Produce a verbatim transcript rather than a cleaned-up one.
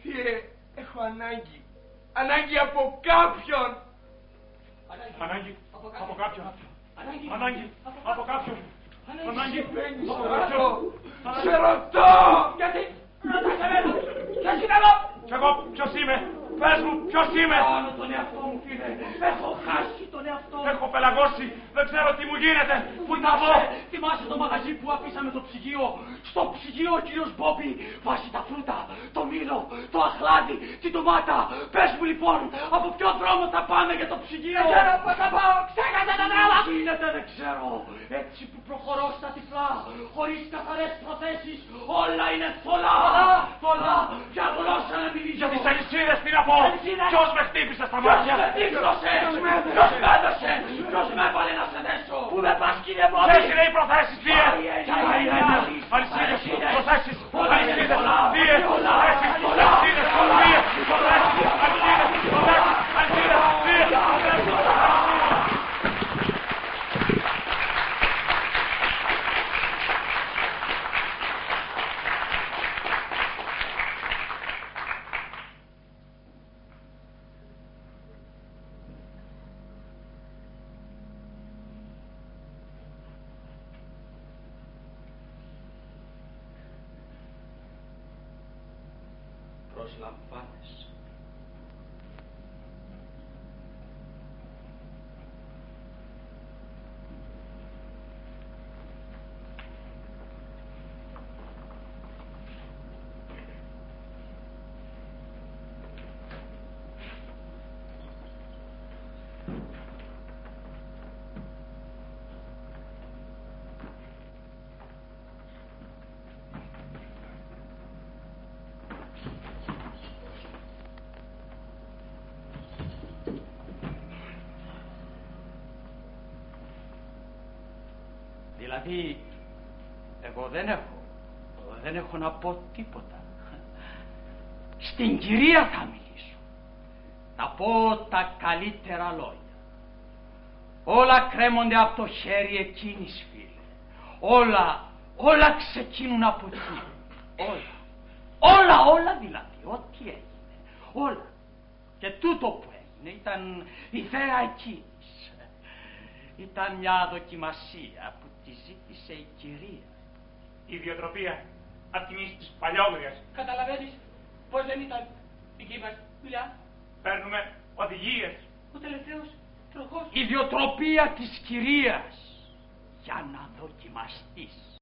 Θείε, έχω ανάγκη. Ανάγκη από κάποιον. Ανάγκη από κάποιον. Ανάγκη από κάποιον. Ανάγκη από κάποιον. Σε ρωτώ. Γιατί ρωτάς εμένα. Ποιος είναι εδώ. Κι εγώ ποιος είμαι. Πες μου ποιος είμαι. Πάνω τον εαυτό μου, φίλε. Έχω χάσει τον εαυτό μου. Έχω πελαγώσει. Δεν ξέρω τι μου γίνεται. Πού να πω. Θυμάσαι το μαγαζί που αφήσαμε το ψυγείο. Στο ψυγείο ο κύριος Μπόμπι βάζει τα φρούτα, το μήλο, το αχλάδι, την ντομάτα. Πες μου λοιπόν, από ποιο δρόμο θα πάμε για το ψυγείο. Δεν ξέρω πώς θα πάω. Ξέχασα τα τρέλα. Τι γίνεται δεν ξέρω. Έτσι που προχωρώ στα τυφλά, χωρίς καθαρές προθέσεις, όλα είναι θολά. Θολά. Ποια γλώσσα να μιλήσω. Για τις αλυσίδες τι να πω. Ποιος με χτύπησε στα μάτια. Ποιος με τύχλωσε. Ποιος με έδωσε. Ποιος με έβαλε να σε δέσω. Πού με πας κύριε Μπόμπι. Ποιες είναι οι προθέσεις θεία. Αλυσίδες, προθέσεις, αλυσίδες, θεία, προθέσεις, αλυσίδες, θεία, προθέσεις, αλυσίδες, προθέσεις, αλυσίδες, θεία, προθέσεις. Προσλαμβάνεσαι. Δηλαδή, εγώ δεν έχω, δεν έχω να πω τίποτα. Στην κυρία θα μιλήσω. Θα πω τα καλύτερα λόγια. Όλα κρέμονται από το χέρι εκείνης, φίλε. Όλα, όλα ξεκίνουν από εκεί. Όλα. Όλα, όλα δηλαδή, ό,τι έγινε. Όλα. Και τούτο που έγινε ήταν η θέα εκείνης. Ήταν μια δοκιμασία που τη ζήτησε η κυρία. Η ιδιοτροπία αυτής της παλιόγριας. Καταλαβαίνεις πως δεν ήταν δική μας δουλειά. Παίρνουμε οδηγίες. Ο τελευταίος τροχός. ιδιοτροπία της κυρίας για να δοκιμαστείς.